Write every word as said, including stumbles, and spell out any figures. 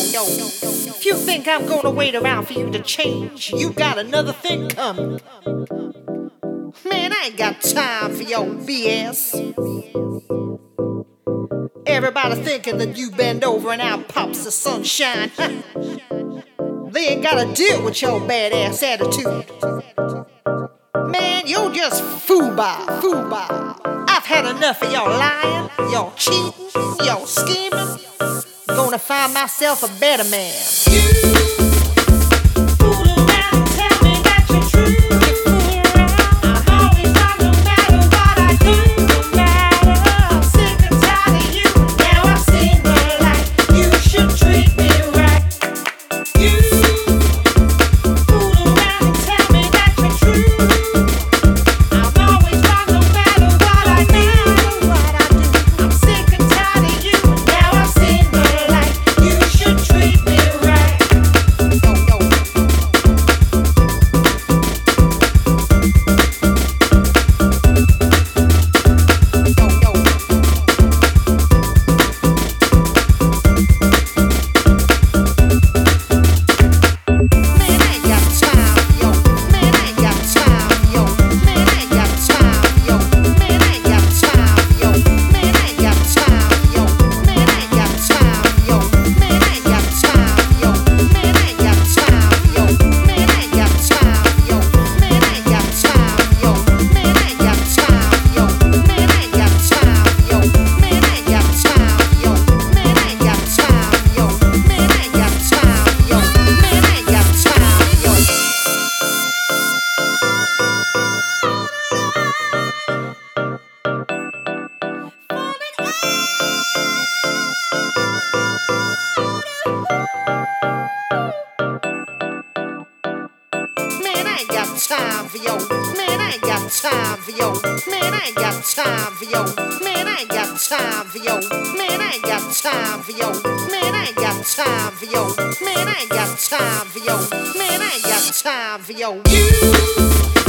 yo. If you think I'm gonna wait around for you to change, you got another thing coming. Man, I ain't got time for your B S. Everybody thinking that you bend over and out pops the sunshine. They ain't gotta deal with your badass attitude. Man, you're just fool-bah, fool-bah. I've had enough of your lying, your cheating, your scheming. Gonna find myself a better man. You time for yo, man, I ain't got time for yo, man, I ain't got time for yo, man, I ain't got time for yo, man, I ain't got time for yo, man, I ain't got time for yo, man, I ain't got time for yo, man, I ain't got time for yo. You